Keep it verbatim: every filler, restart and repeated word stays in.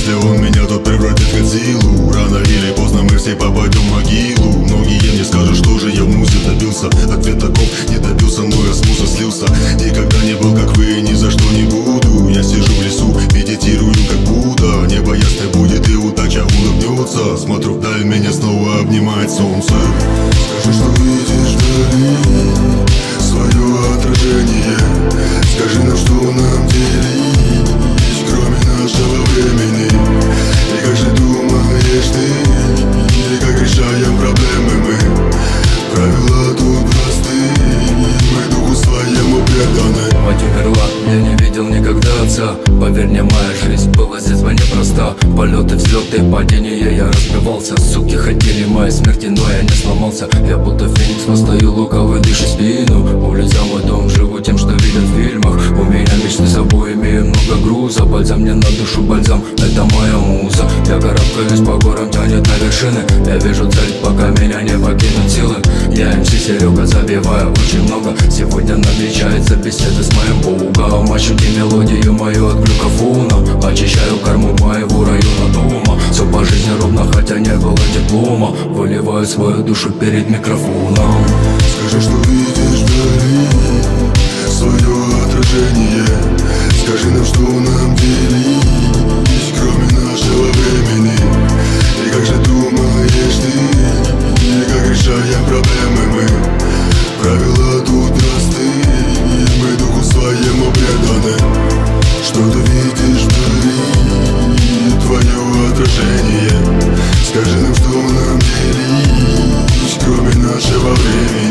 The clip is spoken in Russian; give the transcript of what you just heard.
Если он меня тут превратит в Годзиллу, рано или поздно мы все попадем в могилу. Многие мне скажут, что же я в музе добился. Ответ таков: не добился, но я с муза слился. Никогда не был как вы, ни за что не буду. Я сижу в лесу, медитирую как Будда. Небо ясное будет и удача улыбнется. Смотрю вдаль, меня снова обнимает солнце. Скажи, что видишь вдали свое отражение. Скажи нам, что нам делить, кроме нашего времени. И как же думаешь ты, как решаем проблемы мы? Правила тут просты, мы духу своему преданы. Мать умерла, я не видел никогда отца. Поверь мне, моя жизнь была с детства непроста. Полеты, взлеты, падения, я разбивался. Суки хотели моей смерти, но я не сломался. Я будто феникс, но стою луковый, дышу спину. Улица мой дом, живу тем, что видят в фильмах. У меня мечты с собой, имею много груза. Бальзам мне на душу, бальзам, это моя муза. Я карабкаюсь по горам, тянет на вершины. Я вижу цель, пока меня не покинут силы. Я эм си Серега, забиваю очень много. Сегодня намечается беседа с моим богом. Ощути мелодию мою от глюкофона. Очищаю корму моего района дома. Все по жизни ровно, хотя не было диплома. Выливаю свою душу перед микрофоном. Скажи, что видишь вдали свое отражение. Скажи нам, что нам делить, кроме нашего времени. И как же думаешь ты, и как решаем проблемы мы? Правила тут просты, мы духу своему преданы. Что ты видишь вдали, твое отражение. Скажи нам, что нам делить, кроме нашего времени.